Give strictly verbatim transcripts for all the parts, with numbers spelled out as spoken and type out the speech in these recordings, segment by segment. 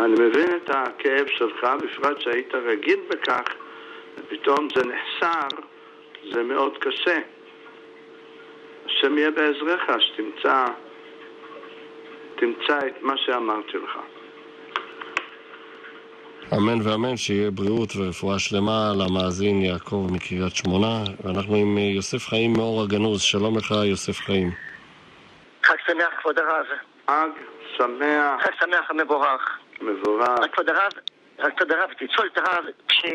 אני מבין את הכאב שלך, בפרט שהיית רגיל בכך, ופתאום זה נחסר, זה מאוד קשה. השם יהיה בעזרך, שתמצא תמצא את מה שאמרתי לך. אמן ואמן, שיהיה בריאות ורפואה שלמה למאזין יעקב מקריית שמונה. ואנחנו עם יוסף חיים מאור הגנוז. שלום לך יוסף חיים. חג שמח כבוד הרב. חג שמח. חג שמח המבורך. מבורך. רק כבוד הרב, רק כבוד הרב, תצול את הרב,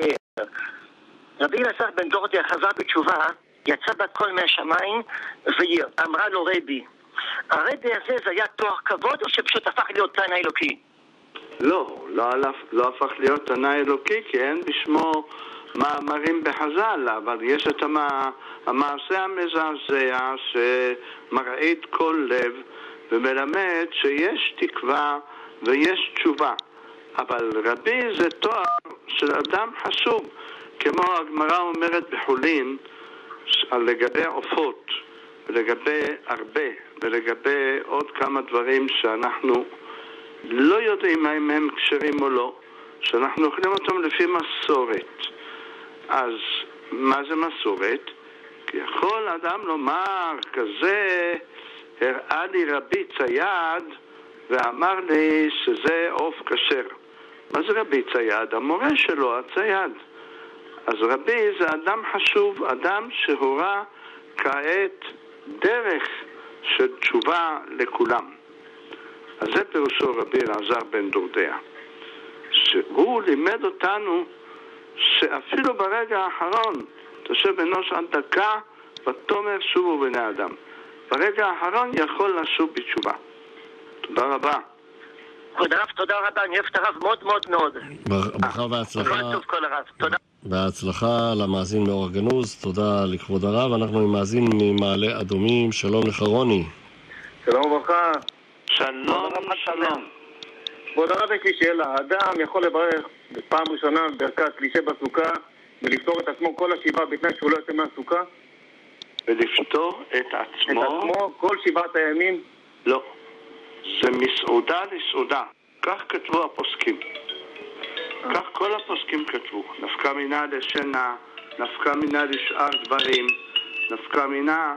כשרבי אלעזר בן דורדיה חזר בתשובה, יצא בת קול מהשמיים ואמרה לו רבי, הרבי הזה זה היה תואר כבוד או שפשוט הפך להיות תנא אלוקי? לא, לא, לא הפך להיות תנא אלוקי, כי אין בשמו מאמרים בחז"ל, אבל יש את המע... המעשה המזעזע שמרעיד כל לב ומלמד שיש תקווה ויש תשובה. אבל רבי זה תואר של אדם חשוב, כמו הגמרא אומרת בחולין, לגבי עופות ולגבי הרבה ולגבי עוד כמה דברים שאנחנו לא יודעים האם הם כשרים או לא, שאנחנו אוכלים אותם לפי מסורת. אז מה זה מסורת? כי יכול אדם לומר כזה, הראה לי רבי צייד ואמר לי שזה עוף כשר. מה זה רבי צייד? המורה שלו, הצייד. אז רבי זה אדם חשוב, אדם שהורה כעת דרך של תשובה לכולם. אז זה פירושו רבי אלעזר בן דורדיה, שהוא לימד אותנו שאפילו ברגע האחרון תשב אנוש עד דקה ותאמר שובו בני אדם. ברגע האחרון יכול לשוב בתשובה. תודה רבה. כבוד הרב, תודה רבה, אני אוהב את הרב מאוד מאוד מאוד. ברכה והצלחה. כל טוב כל הרב, תודה. בהצלחה למאזין מאור הגנוז, תודה לכבוד הרב. אנחנו עם מאזין ממעלה אדומים. שלום לך רוני. שלום וברכה. שלום שלום. כבוד הרב, יש לי שאלה, האדם יכול לברך בפעם ראשונה ברכת קלישה בסוכה ולפתור את עצמו כל השבעה בתנאי שהוא לא יוצא מהסוכה? ולפתור את עצמו? את עצמו כל שבעת הימים? לא, זה מסעודה לסעודה, כך כתבו הפוסקים, כך כל הפוסקים כתבו. נפקא מינה לשינה, נפקא מינה לשאר דברים, נפקא מינה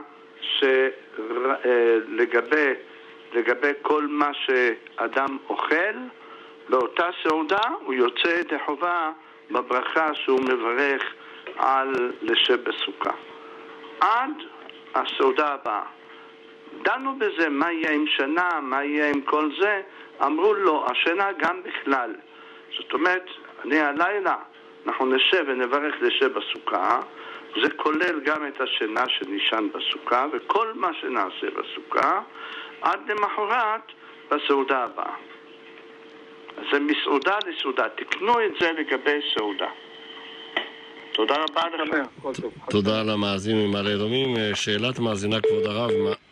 שלגבי לגבי כל מה שאדם אוכל באותה סעודה הוא יוצא ידי חובה בברכה שהוא מברך על לשב בסוכה עד הסעודה הבאה. דנו בזה מה יהיה עם שנה, מה יהיה עם כל זה. אמרו לו, השנה גם בכלל. זאת אומרת, אני הלילה אנחנו נשב ונברך לשב בסוכה, זה כולל גם את השנה שנשען בסוכה וכל מה שנעשה בסוכה עד למחרת בסעודה הבאה. אז זה מסעודה לסעודה. תקנו את זה לגבי סעודה. תודה רבה לך. תודה למאזין ממעלה אדומים. שאלת מאזינה כבוד הרב.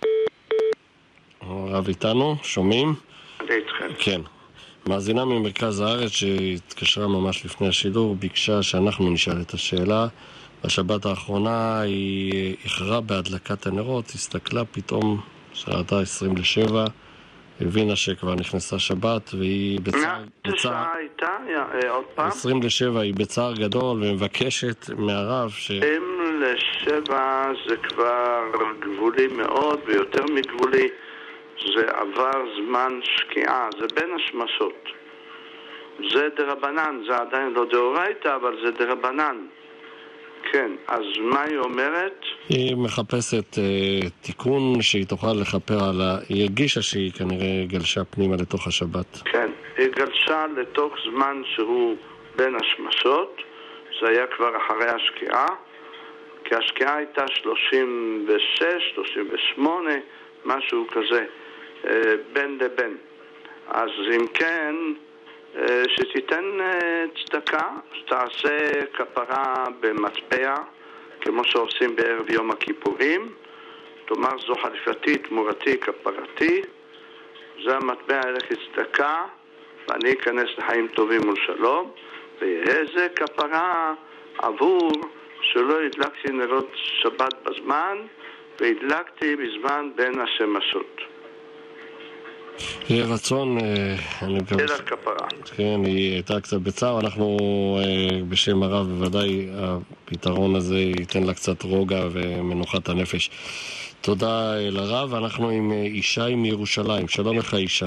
הרב איתנו? שומעים? אני איתכם. כן. מאזינה ממרכז הארץ שהתקשרה ממש לפני השידור ביקשה שאנחנו נשאל את השאלה. בשבת האחרונה היא איחרה בהדלקת הנרות, הסתכלה פתאום שעתה עשרים לשבע, הבינה שכבר נכנסה שבת והיא בצער, בצער הייתה, עוד פעם? עשרים לשבע היא בצער גדול ומבקשת מהרב ש... עשרים לשבע זה כבר גבולי מאוד ויותר מגבולי, זה עבר זמן שקיעה, זה בין השמשות, זה דרבנן, זה עדיין לא דאורייתא אבל זה דרבנן. כן, אז מה היא אומרת? היא מחפשת אה, תיקון שהיא תוכל לחפר על ה... היא הרגישה שהיא כנראה גלשה פנימה לתוך השבת. כן, היא גלשה לתוך זמן שהוא בין השמשות, זה היה כבר אחרי השקיעה, כי השקיעה הייתה שלושים ושש, שלושים ושמונה, משהו כזה, אה, בין לבין. אז אם כן... שתיתן צדקה, שתעשה כפרה במטבע כמו שעושים בערב יום הכיפורים, תאמר זו חליפתי תמורתי כפרתי, זה המטבע ילך צדקה ואני אכנס לחיים טובים ולשלום, ואיזה כפרה עבור שלא הדלקתי נרות שבת בזמן והדלקתי בזמן בין השמשות. יהיה רצון, אני מקווה... אלא כפרה. כן, היא הייתה קצת בצער, אנחנו בשם הרב בוודאי הפתרון הזה ייתן לה קצת רוגע ומנוחת הנפש. תודה לרב, אנחנו עם ישי מירושלים. שלום לך ישי.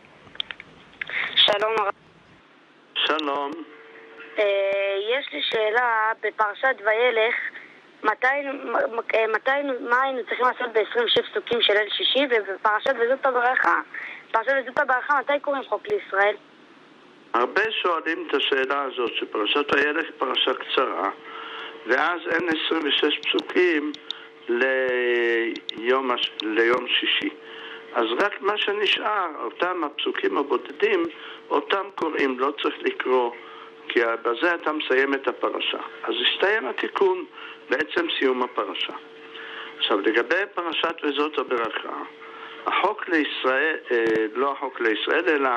שלום הרב. שלום. יש לי שאלה בפרשת וילך, מתי, מתי, מה היינו צריכים לעשות ב-עשרים ושש פסוקים של ליל שישי, ובפרשת וזאת הברכה, פרשת וזאת הברכה, מתי קוראים חוק לישראל? הרבה שואלים את השאלה הזאת, שפרשת וילך היא פרשה קצרה, ואז אין עשרים ושש פסוקים ליום, ליום שישי. אז רק מה שנשאר, אותם הפסוקים הבודדים, אותם קוראים, לא צריך לקרוא, כי בזה אתה מסיים את הפרשה. אז הסתיים התיקון, בעצם סיום הפרשה. עכשיו, לגבי פרשת וזאת הברכה, החוק לישראל, לא החוק לישראל, אלא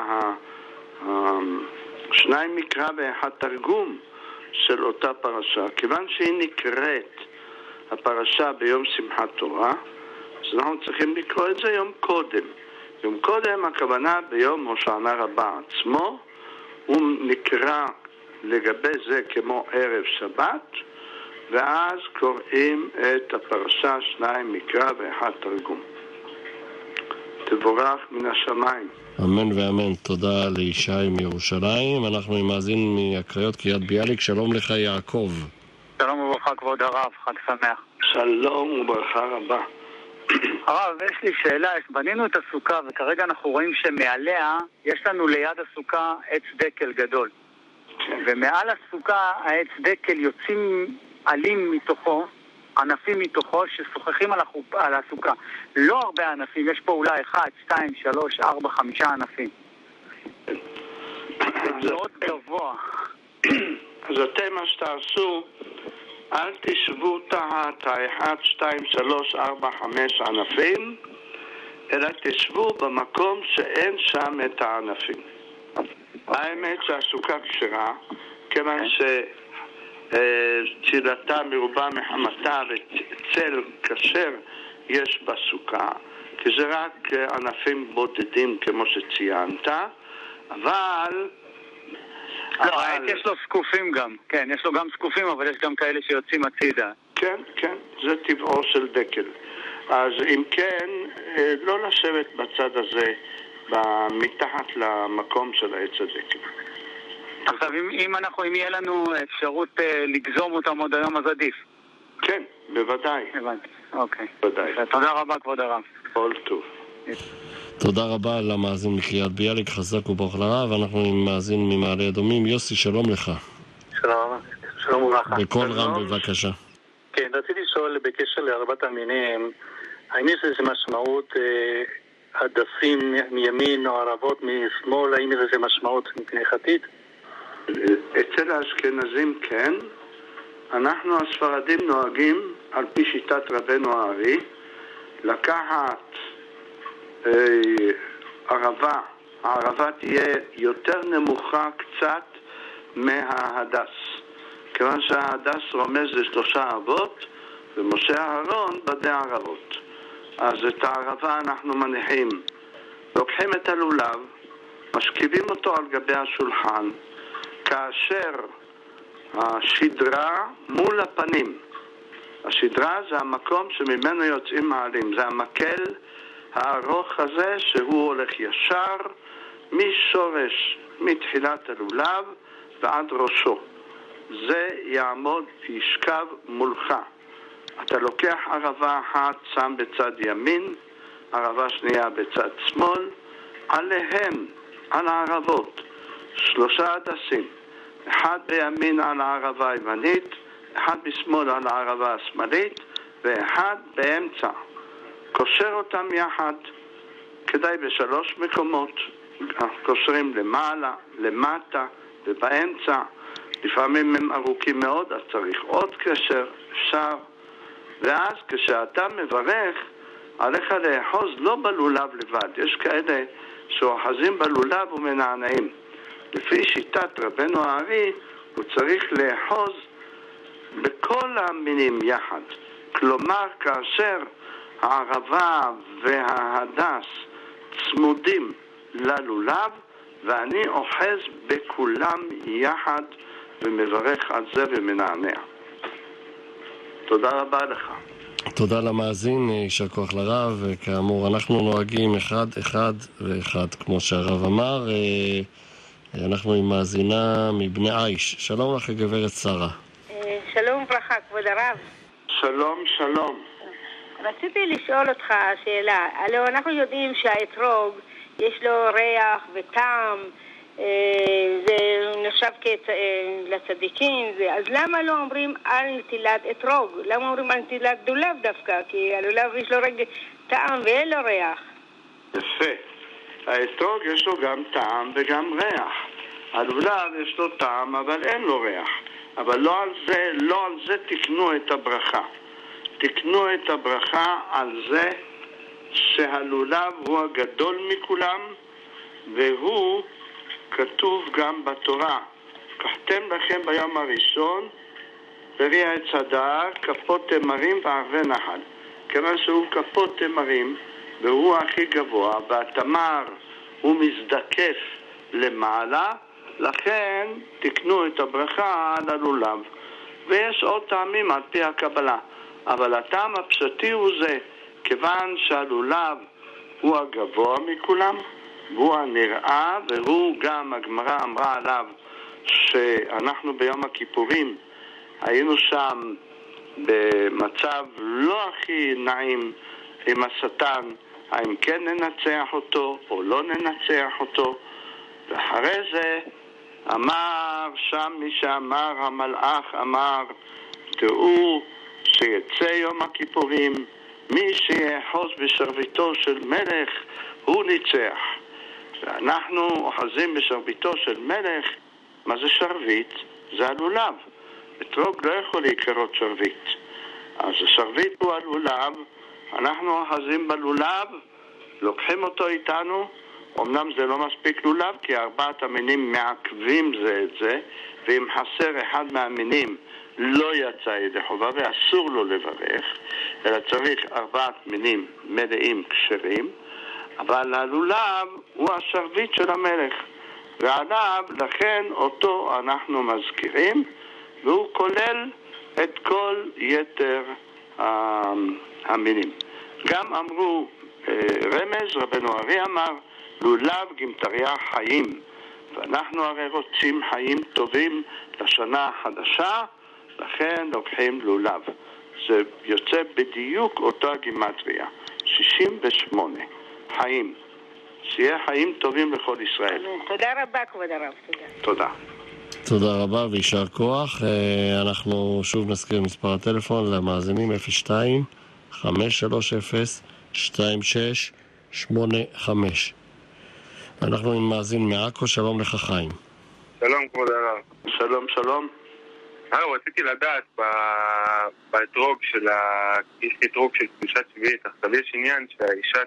שניים מקרא ואחד תרגום של אותה פרשה, כיוון שהיא נקראת הפרשה ביום שמחת תורה, אז אנחנו צריכים לקרוא את זה יום קודם. יום קודם, הכוונה ביום הושענא רבה עצמו, הוא נקרא לגבי זה כמו ערב שבת, ואז קוראים את הפרשה שניים מקרא ואחד תרגום. תבורך מן השמיים. אמן ואמן. תודה לישי מירושלים. אנחנו עם מאזין מהקריות קריית ביאליק. שלום לך יעקב. שלום וברכה כבוד הרב, חג שמח. שלום וברכה רבה. הרב, יש לי שאלה, בנינו את הסוכה וכרגע אנחנו רואים שמעליה יש לנו ליד הסוכה עץ דקל גדול. ומעל הסוכה העץ דקל יוצאים עלים מתוכו, ענפים מתוכו ששוחחים על, החופ... על הסוכה. לא הרבה ענפים, יש פה אולי אחד, שתיים, שלוש, ארבע, חמישה ענפים. זה מאוד גבוה. אז אתם מה שתעשו, אל תשבו תחת האחד, שתיים, שלוש, ארבע, חמש ענפים, אלא תשבו במקום שאין שם את הענפים. האמת שהסוכה כשרה, כיוון שצילתה מרובה מחמתה וצל כשר יש בסוכה, כי זה רק ענפים בודדים כמו שציינת, אבל... לא, העץ יש לו סקופים גם, כן, יש לו גם סקופים, אבל יש גם כאלה שיוצאים הצידה. כן, כן, זה טבעו של דקל. אז אם כן, לא לשבת בצד הזה, מתחת למקום של העץ הדקל. עכשיו, אם, אם אנחנו, אם יהיה לנו אפשרות אה, לגזום אותם עוד היום, אז עדיף. כן, בוודאי. הבנתי, אוקיי. בוודאי. תודה רבה, כבוד הרב. כל טוב. תודה רבה למאזין מקריית ביאליק, חזק וברוך לרב. אנחנו עם מאזין ממעלה אדומים. יוסי, שלום לך. שלום, שלום וברכה. בקול רם בבקשה. כן, רציתי לשאול בקשר לארבעת המינים, האם יש איזו משמעות... אה, הדסים מימין או ערבות משמאל, האם יש איזה משמעות הלכתית? אצל האשכנזים כן. אנחנו הספרדים נוהגים על פי שיטת רבנו הארי לקחת אה, ערבה, הערבה תהיה יותר נמוכה קצת מההדס, כיוון שההדס רומז לשלושה אבות ומשה אהרון בדי ערבות. אז את הערבה אנחנו מניחים, לוקחים את הלולב, משכיבים אותו על גבי השולחן, כאשר השדרה מול הפנים. השדרה זה המקום שממנו יוצאים מעלים, זה המקל הארוך הזה שהוא הולך ישר משורש, מתחילת הלולב ועד ראשו. זה יעמוד וישכב מולך. אתה לוקח ערבה אחת, שם בצד ימין, ערבה שנייה בצד שמאל, עליהם, על הערבות, שלושה הדסים, אחד בימין על הערבה הימנית, אחד בשמאל על הערבה השמאלית, ואחד באמצע. קושר אותם יחד, כדאי בשלוש מקומות, קושרים למעלה, למטה ובאמצע, לפעמים הם ארוכים מאוד, אז צריך עוד קשר, אפשר. ואז כשאתה מברך, עליך לאחוז לא בלולב לבד. יש כאלה שאוחזים בלולב ומנענעים. לפי שיטת רבנו הארי, הוא צריך לאחוז בכל המינים יחד. כלומר, כאשר הערבה וההדס צמודים ללולב, ואני אוחז בכולם יחד ומברך על זה ומנענע. תודה רבה לך. תודה למאזין, יישר כוח לרב, וכאמור אנחנו נוהגים אחד אחד ואחד, כמו שהרב אמר. אנחנו עם מאזינה מבני עיש. שלום לך גברת שרה. שלום וברכה כבוד הרב. שלום שלום. רציתי לשאול אותך שאלה. הלוא אנחנו יודעים שהאתרוג יש לו ריח וטעם, זה נחשב לצדיקים, אז למה לא אומרים על נטילת אתרוג? למה אומרים על נטילת דולב דווקא? כי הלולב יש לו רגע טעם ואין לו ריח. יפה. האתרוג יש לו גם טעם וגם ריח. הלולב יש לו טעם אבל אין לו ריח. אבל לא על זה, לא על זה תקנו את הברכה. תקנו את הברכה על זה שהלולב הוא הגדול מכולם, והוא כתוב גם בתורה. קחתם לכם ביום הראשון פרי עץ הדר, כפות תמרים וערבי נחל. כיוון שהוא כפות תמרים והוא הכי גבוה, והתמר הוא מזדקף למעלה, לכן תקנו את הברכה על הלולב. ויש עוד טעמים על פי הקבלה, אבל הטעם הפשטי הוא זה, כיוון שהלולב הוא הגבוה מכולם, והוא הנראה, והוא גם, הגמרא אמרה עליו שאנחנו ביום הכיפורים היינו שם במצב לא הכי נעים עם השטן, האם כן ננצח אותו או לא ננצח אותו. ואחרי זה אמר שם מי שאמר, המלאך אמר, תראו שיצא יום הכיפורים, מי שיחוז בשרביטו של מלך הוא ניצח. ואנחנו אוחזים בשרביטו של מלך. מה זה שרביט? זה הלולב. אתרוג לא יכול להיקרות שרביט. אז השרביט הוא הלולב, אנחנו אוחזים בלולב, לוקחים אותו איתנו. אמנם זה לא מספיק לולב, כי ארבעת המינים מעכבים זה את זה, ואם חסר אחד מהמינים לא יצא ידי חובה ואסור לו לברך, אלא צריך ארבעת מינים מלאים כשרים. אבל הלולב הוא השרביט של המלך, ועליו לכן אותו אנחנו מזכירים, והוא כולל את כל יתר המינים. גם אמרו רמז, רבנו ארי אמר, לולב גמטריה חיים, ואנחנו הרי רוצים חיים טובים לשנה החדשה, לכן לוקחים לולב. זה יוצא בדיוק אותה גימטריה, שישים ושמונה, חיים. שיהיה חיים טובים לכל ישראל. תודה רבה כבוד הרב. תודה. תודה רבה וישר כוח. אנחנו שוב נזכיר מספר הטלפון למאזינים אפס שתיים חמש שלוש אפס שתיים שש שמונה חמש. אנחנו עם מאזין מעכו. שלום לך חיים. שלום כבוד הרב. שלום שלום. הרב, רציתי לדעת באתרוג של ה... יש אתרוג של קדושת שביעית. עכשיו יש עניין שהאישה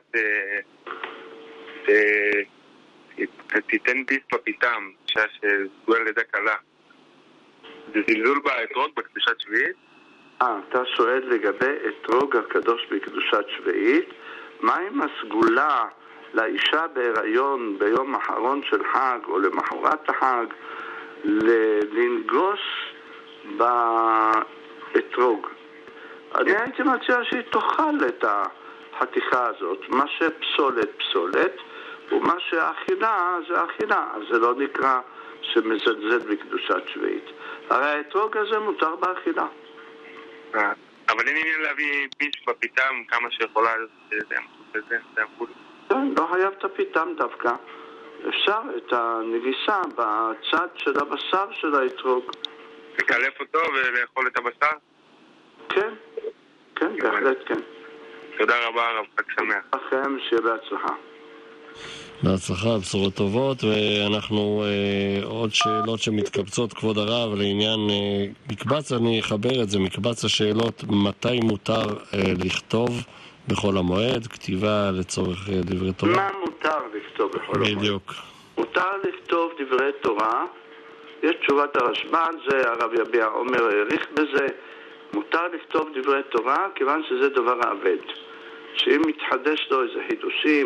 תיתן ביס בפיתם, אישה שסגולה לידה קלה. זה זלזול באתרוג בקדושת שביעית? אה, אתה שואל לגבי אתרוג הקדוש בקדושת שביעית, מה עם הסגולה לאישה בהיריון ביום האחרון של חג או למחרת החג לנגוס באתרוג? אני הייתי מציע שהיא תאכל את החתיכה הזאת, מה שפסולת פסולת ומה שאכילה זה אכילה, אז זה לא נקרא שמזלזל בקדושת שביעית. הרי האתרוג הזה מותר באכילה. אבל אין עניין להביא ביס בפיתם כמה שיכולה, זה אמור. לא חייב את הפיתם דווקא. אפשר את הנגיסה בצד של הבשר של האתרוג. לקלף אותו ולאכול את הבשר? כן, כן, בהחלט כן. תודה רבה הרב, חג שמח. לכם, שיהיה בהצלחה. בהצלחה, בשורות טובות. ואנחנו אה, עוד שאלות שמתקבצות כבוד הרב לעניין אה, מקבץ, אני אחבר את זה, מקבץ השאלות מתי מותר אה, לכתוב בכל המועד, כתיבה לצורך אה, דברי תורה. מה מותר לכתוב בכל המועד? בדיוק. מותר לכתוב דברי תורה, יש תשובת הרשב"ן, זה הרב יביע עומר העריך בזה, מותר לכתוב דברי תורה כיוון שזה דבר העבד, שאם מתחדש לו איזה חידושים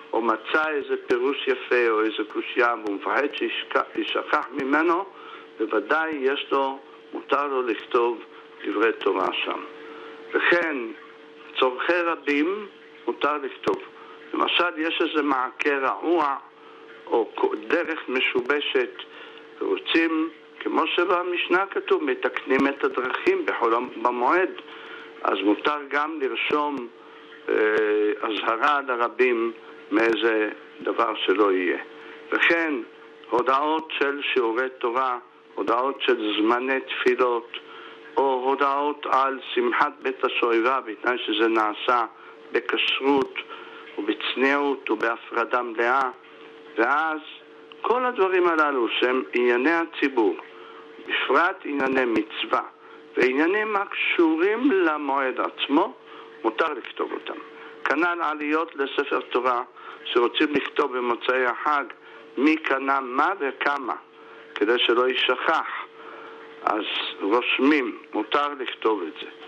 או מצא איזה פירוש יפה או איזה קושיה והוא מפחד שישכח ממנו, בוודאי יש לו, מותר לו לכתוב דברי תורה שם. וכן, צורכי רבים מותר לכתוב. למשל, יש איזה מעקה רעוע או דרך משובשת, ורוצים, כמו שבמשנה כתוב, מתקנים את הדרכים בחול במועד, אז מותר גם לרשום אה, הזהרה לרבים מאיזה דבר שלא יהיה. וכן, הודעות של שיעורי תורה, הודעות של זמני תפילות, או הודעות על שמחת בית השואבה, בתנאי שזה נעשה בכשרות ובצניעות ובהפרדה מלאה. ואז כל הדברים הללו שהם ענייני הציבור, בפרט ענייני מצווה ועניינים הקשורים למועד עצמו, מותר לכתוב אותם. כנ"ל עליות לספר תורה שרוצים לכתוב במוצאי החג מי קנה מה וכמה, כדי שלא יישכח, אז רושמים, מותר לכתוב את זה.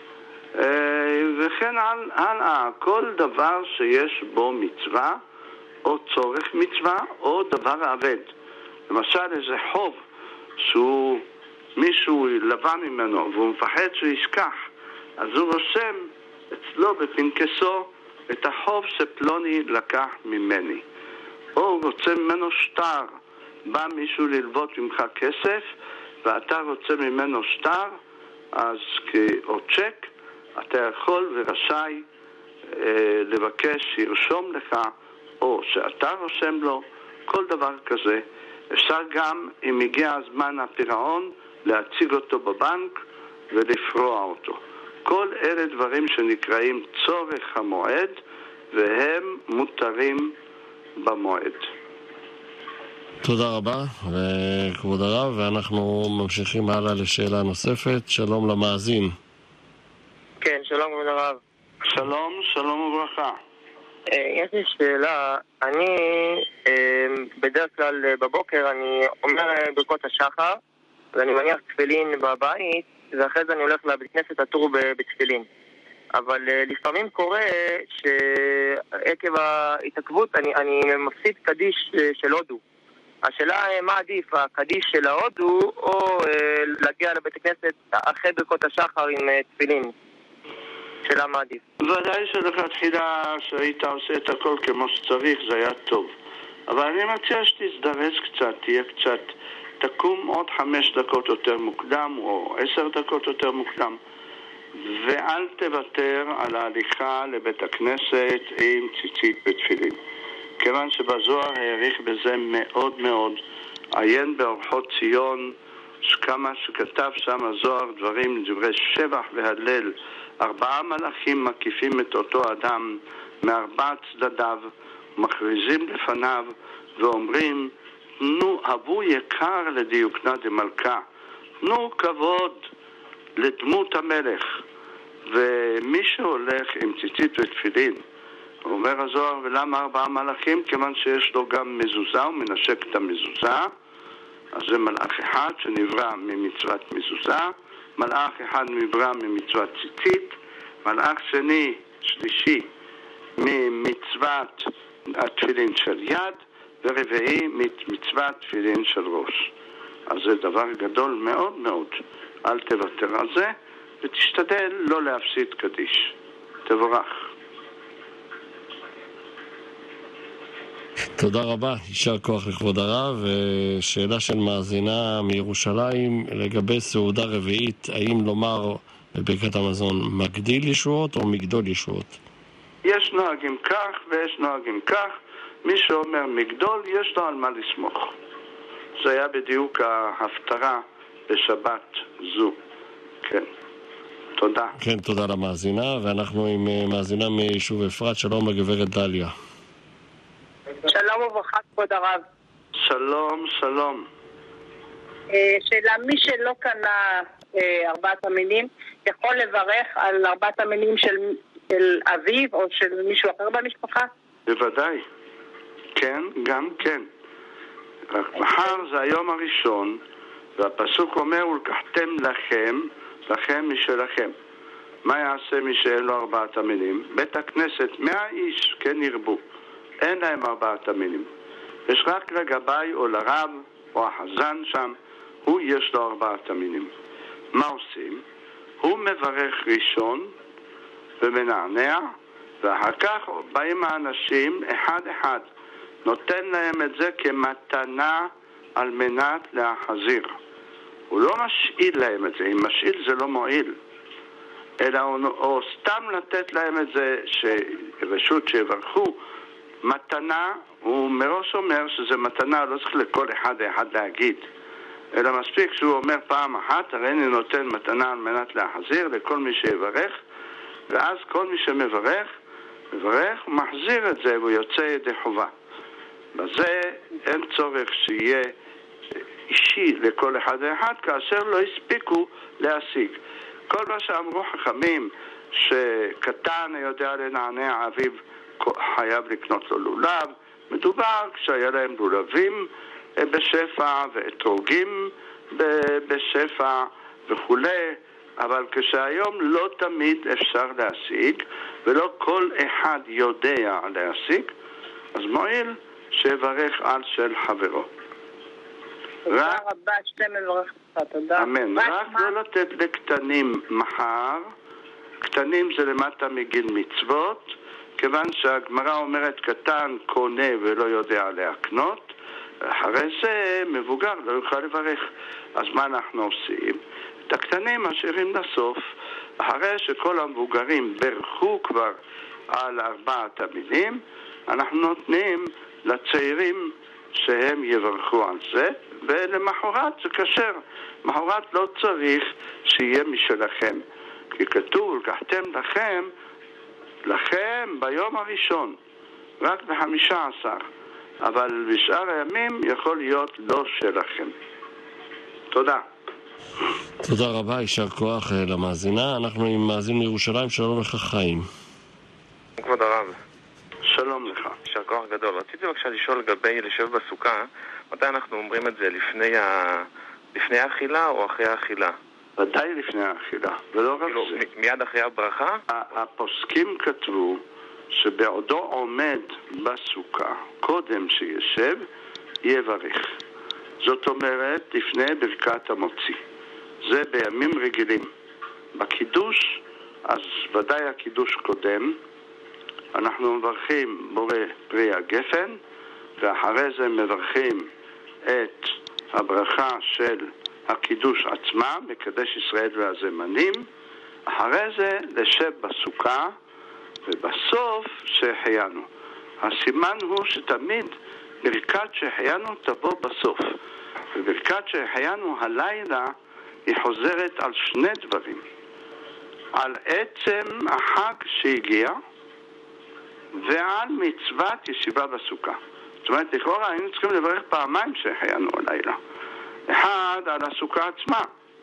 וכן הלאה, כל דבר שיש בו מצווה או צורך מצווה או דבר עבד. למשל איזה חוב שהוא מישהו לבא ממנו והוא מפחד שהוא ישכח, אז הוא רושם אצלו בפנקסו את החוב שפלוני לקח ממני. או הוא רוצה ממנו שטר, בא מישהו ללוות ממך כסף ואתה רוצה ממנו שטר, אז או צ'ק, אתה יכול ורשאי אה, לבקש שירשום לך, או שאתה רושם לו, כל דבר כזה. אפשר גם, אם הגיע הזמן הפירעון, להציג אותו בבנק ולפרוע אותו. כל אלה דברים שנקראים צורך המועד, והם מותרים במועד. תודה רבה, וכבוד הרב, ואנחנו ממשיכים הלאה לשאלה נוספת. שלום למאזין. כן, שלום כבוד הרב. שלום, שלום וברכה. יש לי שאלה, אני בדרך כלל בבוקר אני אומר ברכות השחר ואני מניח תפילין בבית ואחרי זה אני הולך לבית כנסת לטור בתפילין, אבל לפעמים קורה שעקב ההתעכבות אני, אני מפסיד קדיש של הודו. השאלה מה עדיף, הקדיש של ההודו או להגיע לבית הכנסת אחרי ברכות השחר עם תפילין? שאלה מה עדיף. ודאי שלכתחילה שהיית עושה את הכל כמו שצריך זה היה טוב, אבל אני מציע שתזדרז קצת, תהיה קצת, תקום עוד חמש דקות יותר מוקדם או עשר דקות יותר מוקדם, ואל תוותר על ההליכה לבית הכנסת עם ציצית בתפילין, כיוון שבזוהר העריך בזה מאוד מאוד. עיין באורחות ציון, כמה שכתב שם הזוהר דברים, דברי שבח והלל. ארבעה מלאכים מקיפים את אותו אדם מארבע צדדיו, מכריזים לפניו ואומרים, תנו אבו יקר לדיוקנה דמלכה, תנו כבוד לדמות המלך. ומי שהולך עם ציצית ותפילין, אומר הזוהר, ולמה ארבעה מלאכים? כיוון שיש לו גם מזוזה, הוא מנשק את המזוזה, אז זה מלאך אחד שנברא ממצוות מזוזה, מלאך אחד נברא ממצוות ציצית, מלאך שני, שלישי, ממצוות התפילין של יד, ורביעי מצוות תפילין של ראש. אז זה דבר גדול מאוד מאוד. אל תוותר על זה, ותשתדל לא להפסיד קדיש. תבורך. תודה רבה, יישר כוח לכבוד הרב. ושאלה של מאזינה מירושלים לגבי סעודה רביעית, האם לומר בברכת המזון מגדיל ישועות או מגדול ישועות? יש נוהגים כך ויש נוהגים כך. מי שאומר מגדול יש לו על מה לסמוך. זה היה בדיוק ההפטרה בשבת זו. כן, תודה. כן, תודה למאזינה. ואנחנו עם מאזינה מיישוב אפרת. שלום לגברת דליה. שלום וברכה כבוד הרב. שלום, שלום. שאלה, מי שלא קנה ארבעת המינים יכול לברך על ארבעת המינים של, של אביו או של מישהו אחר במשפחה? בוודאי. כן, גם כן. רק מחר זה היום הראשון, והפסוק אומר, ולקחתם לכם, לכם משלכם. מה יעשה מי שאין לו ארבעת המינים? בית הכנסת, מאה איש, כן ירבו. אין להם ארבעת המינים. יש רק לגבי או לרב או החזן שם, הוא יש לו ארבעת המינים. מה עושים? הוא מברך ראשון ומנענע, ואחר כך באים האנשים אחד אחד, נותן להם את זה כמתנה על מנת להחזיר. הוא לא משאיל להם את זה, אם משאיל זה לא מועיל, אלא הוא, או סתם לתת להם את זה שרשות שיברכו מתנה. הוא מראש אומר שזה מתנה, לא צריך לכל אחד אחד להגיד, אלא מספיק שהוא אומר פעם אחת, הרי אני נותן מתנה על מנת להחזיר לכל מי שיברך, ואז כל מי שמברך מברך ומחזיר את זה והוא יוצא ידי חובה. בזה אין צורך שיהיה אישי לכל אחד ואחד, כאשר לא הספיקו להשיג. כל מה שאמרו חכמים, שקטן יודע לנענע אביו חייב לקנות לו לולב, מדובר כשהיה להם לולבים בשפע ואתרוגים בשפע וכו', אבל כשהיום לא תמיד אפשר להשיג ולא כל אחד יודע להשיג, אז מועיל שיברך על של חברו. תודה רבה, שאתם מברך אותך, תודה. אמן. רק לא לתת לקטנים מחר, קטנים זה למטה מגיל מצוות, כיוון שהגמרא אומרת קטן קונה ולא יודע להקנות, אחרי זה מבוגר לא יוכל לברך. אז מה אנחנו עושים? את הקטנים משאירים לסוף, אחרי שכל המבוגרים ברכו כבר על ארבעת המינים, אנחנו נותנים לצעירים שהם יברכו על זה, ולמחרת זה כשר. מחרת לא צריך שיהיה משלכם, כי כתוב, לקחתם לכם, לכם ביום הראשון, רק בחמישה עשר, אבל בשאר הימים יכול להיות לא שלכם. תודה. תודה רבה, יישר כוח למאזינה. אנחנו עם מאזין מירושלים, שלום לך חיים. כבוד הרב. שלום לך. יישר כוח גדול. רציתי בבקשה לשאול לגבי לשב בסוכה, מתי אנחנו אומרים את זה, לפני, ה... לפני האכילה או אחרי האכילה? ודאי לפני האכילה, ולא רק כאילו, זה. מיד אחרי הברכה? הפוסקים כתבו שבעודו עומד בסוכה, קודם שישב, יברך. זאת אומרת, לפני ברכת המוציא. זה בימים רגילים. בקידוש, אז ודאי הקידוש קודם, אנחנו מברכים בורא פרי הגפן, ואחרי זה מברכים את הברכה של הקידוש עצמה, מקדש ישראל והזמנים, אחרי זה לשב בסוכה, ובסוף שהחיינו. הסימן הוא שתמיד ברכת שהחיינו תבוא בסוף. וברכת שהחיינו הלילה היא חוזרת על שני דברים. על עצם החג שהגיע, ועל מצוות ישיבה בסוכה. זאת אומרת, לכאורה היינו צריכים לברך פעמיים שהחיינו הלילה. אחד, על הסוכה עצמה,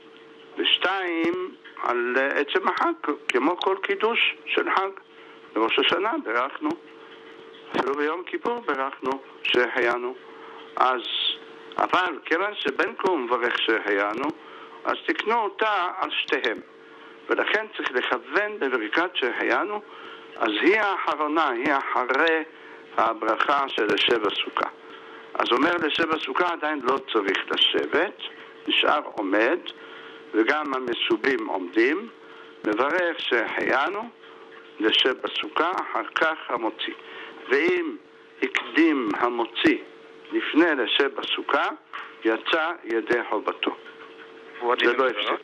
ושתיים, על עצם החג, כמו כל קידוש של חג. בראש השנה ברכנו, אפילו ביום כיפור ברכנו שהחיינו. אז, אבל כיוון שבין כה הוא מברך שהחיינו, אז תקנו אותה על שתיהם. ולכן צריך לכוון בברכת שהחיינו, אז היא האחרונה, היא אחרי הברכה של לשב בסוכה. אז אומר לשב בסוכה עדיין לא צריך לשבת, נשאר עומד, וגם המסובים עומדים, מברך שהחיינו, לשב בסוכה, אחר כך המוציא. ואם הקדים המוציא לפני לשב בסוכה, יצא ידי חובתו. זה לא הפסק.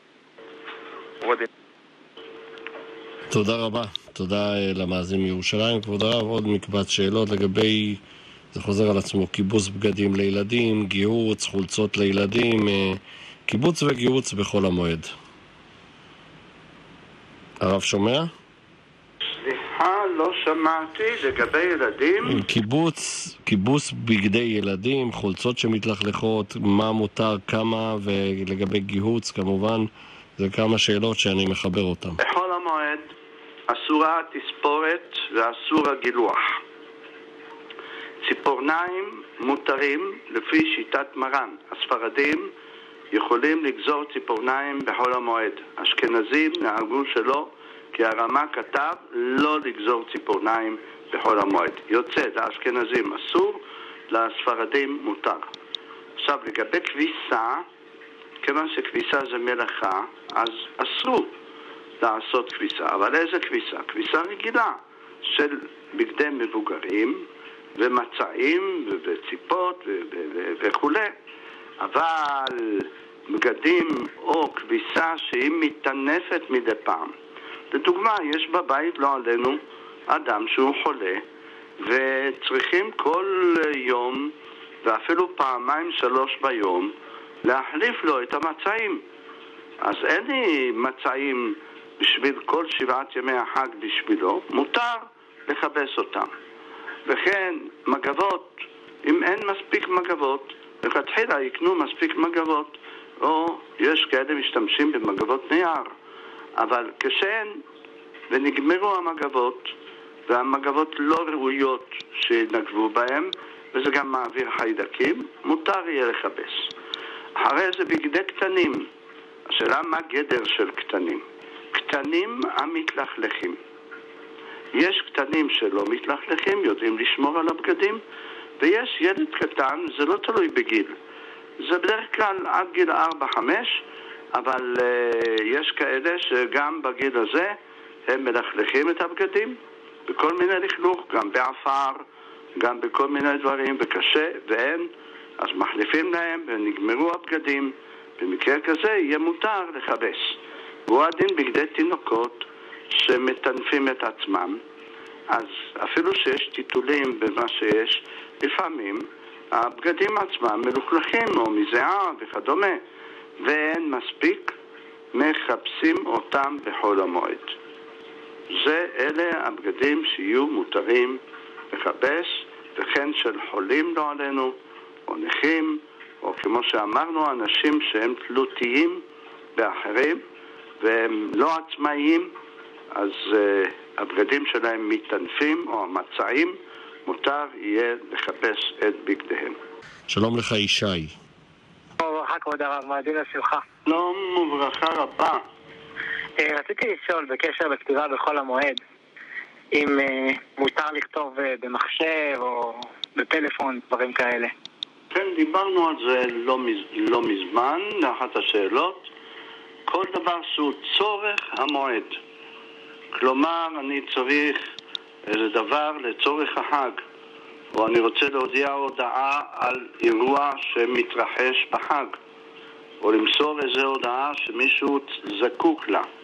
תודה רבה. תודה למאזין מירושלים. כבוד הרב, עוד מקבץ שאלות לגבי, זה חוזר על עצמו, קיבוץ בגדים לילדים, גיהוץ, חולצות לילדים, קיבוץ וגיהוץ בחול המועד. הרב שומע? סליחה, לא שמעתי. לגבי ילדים? קיבוץ, קיבוץ בגדי ילדים, חולצות שמתלכלכות, מה מותר, כמה, ולגבי גיהוץ כמובן, זה כמה שאלות שאני מחבר אותן. בחול המועד אסורה התספורת ואסור הגילוח. ציפורניים מותרים לפי שיטת מרן. הספרדים יכולים לגזור ציפורניים בחול המועד. אשכנזים נהגו שלא, כי הרמה כתב לא לגזור ציפורניים בחול המועד. יוצא, לאשכנזים אסור, לספרדים מותר. עכשיו, לגבי כביסה, כיוון שכביסה זה מלאכה, אז אסור לעשות כביסה. אבל איזה כביסה? כביסה רגילה של בגדי מבוגרים ומצעים וציפות וכו'. אבל בגדים או כביסה שהיא מתענפת מדי פעם. לדוגמה, יש בבית, לא עלינו, אדם שהוא חולה וצריכים כל יום ואפילו פעמיים שלוש ביום להחליף לו את המצעים. אז אין לי מצעים בשביל כל שבעת ימי החג בשבילו, מותר לחבש אותם. וכן מגבות, אם אין מספיק מגבות, לכתחילה יקנו מספיק מגבות, או יש כאלה משתמשים במגבות נייר. אבל כשאין ונגמרו המגבות, והמגבות לא ראויות שנגבו בהם, וזה גם מעביר חיידקים, מותר יהיה לחבש. אחרי זה בגדי קטנים. השאלה מה גדר של קטנים? קטנים המתלכלכים. יש קטנים שלא מתלכלכים, יודעים לשמור על הבגדים, ויש ילד קטן, זה לא תלוי בגיל. זה בדרך כלל עד גיל ארבע חמש, אבל uh, יש כאלה שגם בגיל הזה הם מלכלכים את הבגדים, בכל מיני לכלוך, גם בעפר, גם בכל מיני דברים, וקשה, ואין, אז מחליפים להם ונגמרו הבגדים. במקרה כזה יהיה מותר לחבש. והוא הדין בגדי תינוקות שמטנפים את עצמם. אז אפילו שיש טיטולים במה שיש, לפעמים הבגדים עצמם מלוכלכים או מזיעה וכדומה, ואין מספיק, מחפשים אותם בחול המועד. זה אלה הבגדים שיהיו מותרים לחבש, וכן של חולים לא עלינו, או נכים, או כמו שאמרנו, אנשים שהם תלותיים באחרים, והם לא עצמאיים, אז uh, הבגדים שלהם מתענפים, או המצעים, מותר יהיה לחפש את בגדיהם. שלום לך ישי. ברכה כבוד הרב, מעדין לשמחה. שלום וברכה רבה. רציתי לשאול בקשר לכתיבה בחול המועד, אם מותר לכתוב במחשב או בפלאפון, דברים כאלה. כן, דיברנו על זה לא, מז... לא מזמן, לאחת השאלות. כל דבר שהוא צורך המועד. כלומר, אני צריך איזה דבר לצורך החג, או אני רוצה להודיע הודעה על אירוע שמתרחש בחג, או למסור איזו הודעה שמישהו זקוק לה.